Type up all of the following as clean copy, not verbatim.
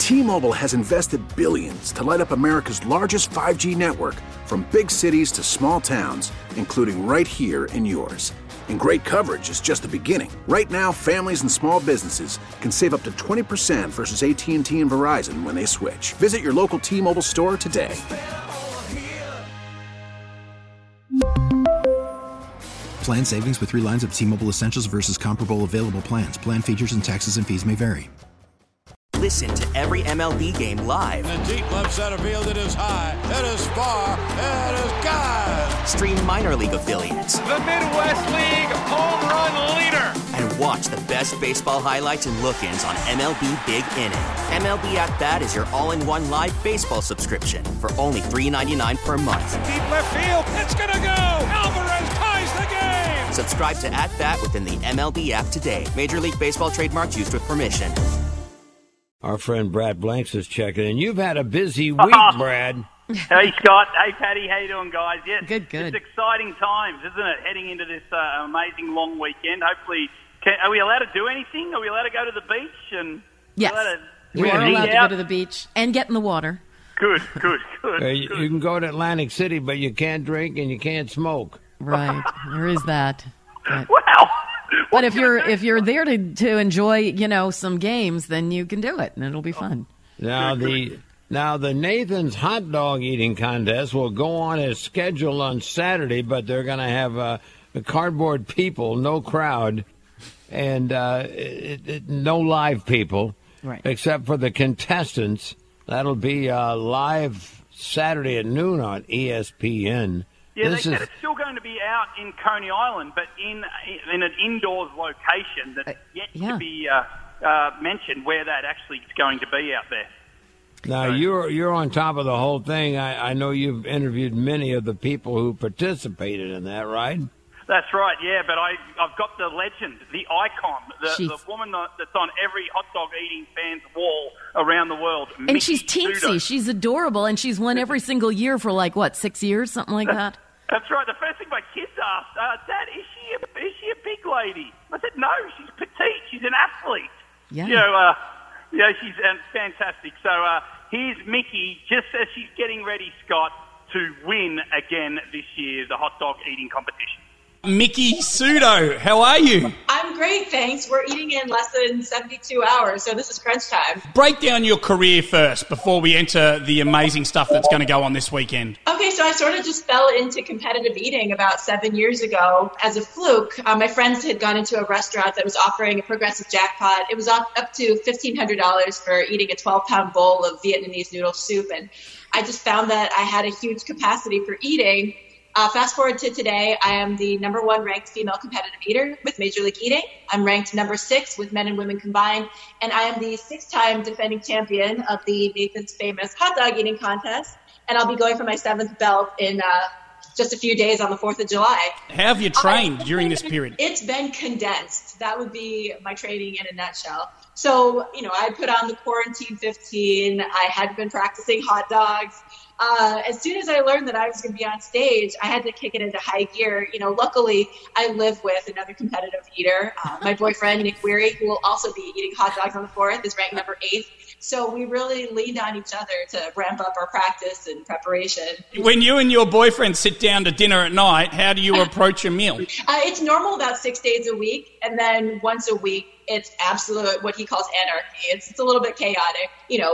T-Mobile has invested billions to light up America's largest 5G network, from big cities to small towns, including right here in yours. And great coverage is just the beginning. Right now, families and small businesses can save up to 20% versus AT&T and Verizon when they switch. Visit your local T-Mobile store today. Plan savings with 3 lines of T-Mobile Essentials versus comparable available plans. Plan features and taxes and fees may vary. Listen to every MLB game live. In the deep left center field, it is high, it is far, it is gone. Stream minor league affiliates. The Midwest League home run leader. And watch the best baseball highlights and look-ins on MLB Big Inning. MLB At Bat is your all-in-one live baseball subscription for only $3.99 per month. Deep left field, it's gonna go. Alvarez ties the game. Subscribe to At Bat within the MLB app today. Major League Baseball trademarks used with permission. Our friend Brad Blanks is checking in. You've had a busy week, Brad. Hey, Scott. Hey, Patty. How you doing, guys? Yes, good. It's exciting times, isn't it, heading into this amazing long weekend. Hopefully, are we allowed to do anything? Are we allowed to go to the beach? And yes, you are allowed to go to the beach and get in the water. Good. You can go to Atlantic City, but you can't drink and you can't smoke. Right, there is that. But, wow. But if you're there to enjoy, some games, then you can do it, and it'll be fun. Now the Nathan's hot dog eating contest will go on as scheduled on Saturday, but they're going to have cardboard people, no crowd, and no live people, right, except for the contestants. That'll be live Saturday at noon on ESPN. Yeah, they said it's still going to be out in Coney Island, but in an indoors location that's yet to be mentioned where that actually is going to be out there. Now, you're on top of the whole thing. I know you've interviewed many of the people who participated in that, right? That's right, yeah, but I've got the legend, the icon, the woman that's on every hot dog eating fan's wall around the world. And Mickey she's teensy. Sudo. She's adorable, and she's won every single year for 6 years, something like that. That's right. The first thing my kids asked, Dad, is she a big lady? I said, no, she's petite. She's an athlete. Yeah. She's fantastic. So here's Mickey, just as she's getting ready, Scott, to win again this year, the hot dog eating competition. Mickey Sudo, how are you? I'm great, thanks. We're eating in less than 72 hours, so this is crunch time. Break down your career first before we enter the amazing stuff that's going to go on this weekend. Okay, so I sort of just fell into competitive eating about 7 years ago as a fluke. My friends had gone into a restaurant that was offering a progressive jackpot. It was up to $1,500 for eating a 12-pound bowl of Vietnamese noodle soup, and I just found that I had a huge capacity for eating. Fast forward to today, I am the number 1 ranked female competitive eater with Major League Eating. I'm ranked number 6 with men and women combined, and I am the 6-time defending champion of the Nathan's Famous hot dog eating contest, and I'll be going for my 7th belt in just a few days on the 4th of July. How have you trained during this period? It's been condensed. That would be my training in a nutshell. So, I put on the Quarantine 15. I had been practicing hot dogs. As soon as I learned that I was going to be on stage, I had to kick it into high gear. Luckily, I live with another competitive eater. My boyfriend, Nick Weary, who will also be eating hot dogs on the 4th, is ranked number 8. So we really leaned on each other to ramp up our practice and preparation. When you and your boyfriend sit down to dinner at night, how do you approach a meal? It's normal about 6 days a week, and then once a week, it's absolute what he calls anarchy. It's a little bit chaotic.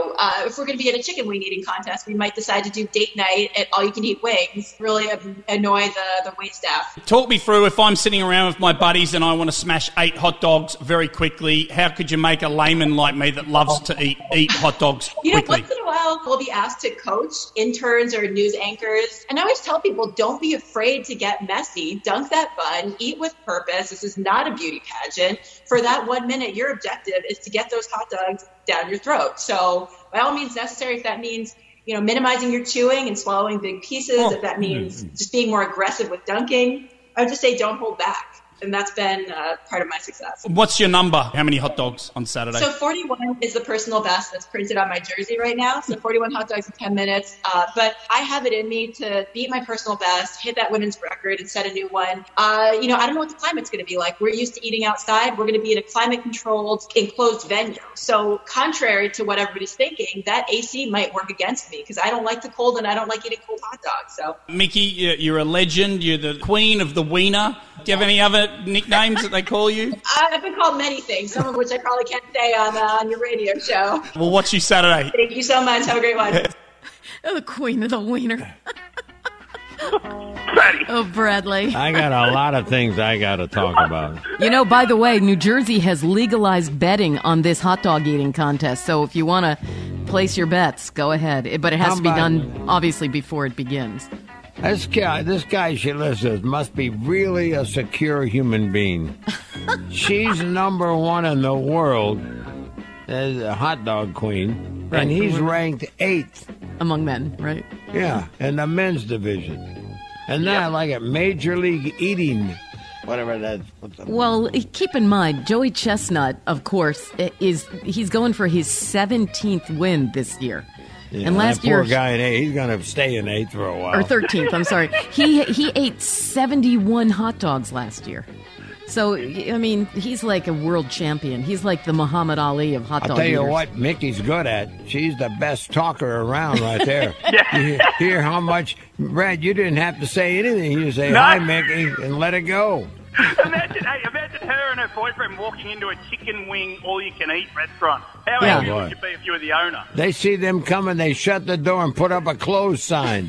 If we're going to be in a chicken wing eating contest, we might decide to do date night at all-you-can-eat wings. Really annoy the wait staff. Talk me through, if I'm sitting around with my buddies and I want to smash 8 hot dogs very quickly, how could you make a layman like me that loves to eat hot dogs quickly? Once in a while, we'll be asked to coach interns or news anchors. And I always tell people, don't be afraid to get messy. Dunk that bun. Eat with purpose. This is not a beauty pageant. For that 1 minute, your objective is to get those hot dogs down your throat. So by all means necessary, if that means minimizing your chewing and swallowing big pieces, if that means just being more aggressive with dunking, I would just say don't hold back. And that's been part of my success. What's your number? How many hot dogs on Saturday? So 41 is the personal best that's printed on my jersey right now. So 41 hot dogs in 10 minutes. But I have it in me to beat my personal best, hit that women's record and set a new one. I don't know what the climate's going to be like. We're used to eating outside. We're going to be in a climate-controlled, enclosed venue. So contrary to what everybody's thinking, that AC might work against me because I don't like the cold and I don't like eating cold hot dogs. So, Mickey, you're a legend. You're the queen of the wiener. Do you have any other nicknames that they call you? I've been called many things, some of which I probably can't say on your radio show. We'll watch you Saturday. Thank you so much. Have a great one. The queen of the wiener. Oh, Bradley. I got a lot of things I got to talk about. By the way, New Jersey has legalized betting on this hot dog eating contest. So if you want to place your bets, go ahead. But it has to be done, obviously, before it begins. This guy she lives must be really a secure human being. She's number one in the world as a hot dog queen, right. And he's ranked 8th. Among men, right? Yeah, in the men's division. And then I like it, Major League Eating, whatever that is. Well, keep in mind, Joey Chestnut, of course, he's going for his 17th win this year. Yeah, and last year, poor guy in 8th, he's going to stay in 8th for a while. Or 13th, I'm sorry. He ate 71 hot dogs last year. So, I mean, he's like a world champion. He's like the Muhammad Ali of hot dog I'll tell you eaters. what Mickey's good at. She's the best talker around right there. You hear how much, Brad, you didn't have to say anything. You say, hi, Mickey, and let it go. Imagine her and her boyfriend walking into a chicken wing all-you-can-eat restaurant. How happy would you be if you were the owner? They see them coming, they shut the door and put up a closed sign.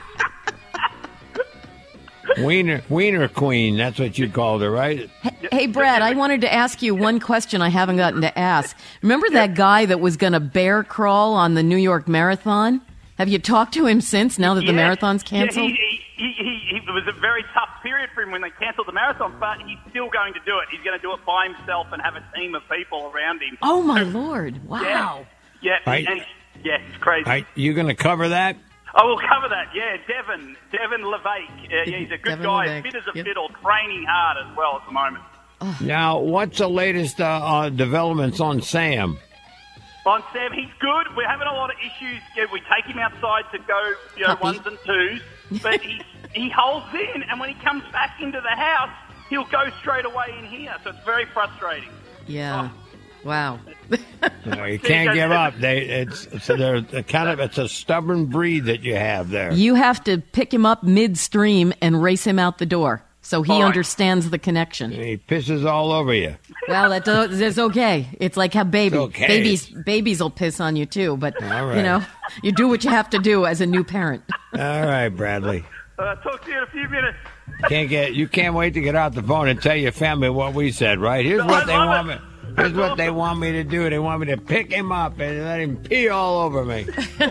Wiener Queen, that's what you called her, right? Hey, Brad, I wanted to ask you one question I haven't gotten to ask. Remember that guy that was going to bear crawl on the New York Marathon? Have you talked to him since, now that the marathon's canceled? It was a very tough period for him when they cancelled the marathon, but he's still going to do it. He's going to do it by himself and have a team of people around him. Oh, my Lord. Wow. Yeah, it's crazy. Right, you going to cover that? I will cover that, Devin LeVake. He's a good guy, fit as a fiddle, training hard as well at the moment. Now, what's the latest developments on Sam? On Sam, he's good. We're having a lot of issues. We take him outside to go, ones and twos, but he holds in, and when he comes back into the house, he'll go straight away in here. So it's very frustrating. Yeah. Wow. No, you can't give up. It's a stubborn breed that you have there. You have to pick him up midstream and race him out the door so he understands the connection. And he pisses all over you. Well, that's okay. It's like how babies will piss on you too. But you do what you have to do as a new parent. All right, Bradley. Talk to you in a few minutes. You can't wait to get out the phone and tell your family what we said, right? Here's what they want me. Here's what they want me to do. They want me to pick him up and let him pee all over me.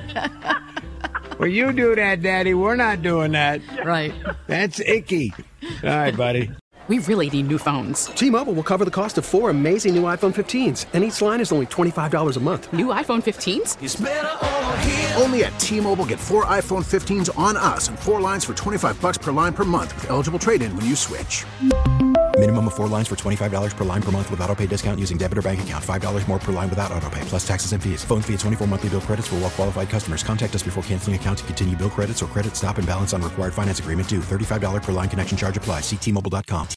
Well, you do that, Daddy. We're not doing that. Right. That's icky. All right, buddy. We really need new phones. T-Mobile will cover the cost of 4 amazing new iPhone 15s, and each line is only $25 a month. New iPhone 15s? It's better over here. Only at T-Mobile, get 4 iPhone 15s on us and 4 lines for $25 per line per month with eligible trade-in when you switch. Minimum of 4 lines for $25 per line per month with autopay discount using debit or bank account. $5 more per line without autopay, plus taxes and fees. Phone fee at 24 monthly bill credits for well-qualified customers. Contact us before canceling account to continue bill credits or credit stop and balance on required finance agreement due. $35 per line connection charge applies. See T-Mobile.com.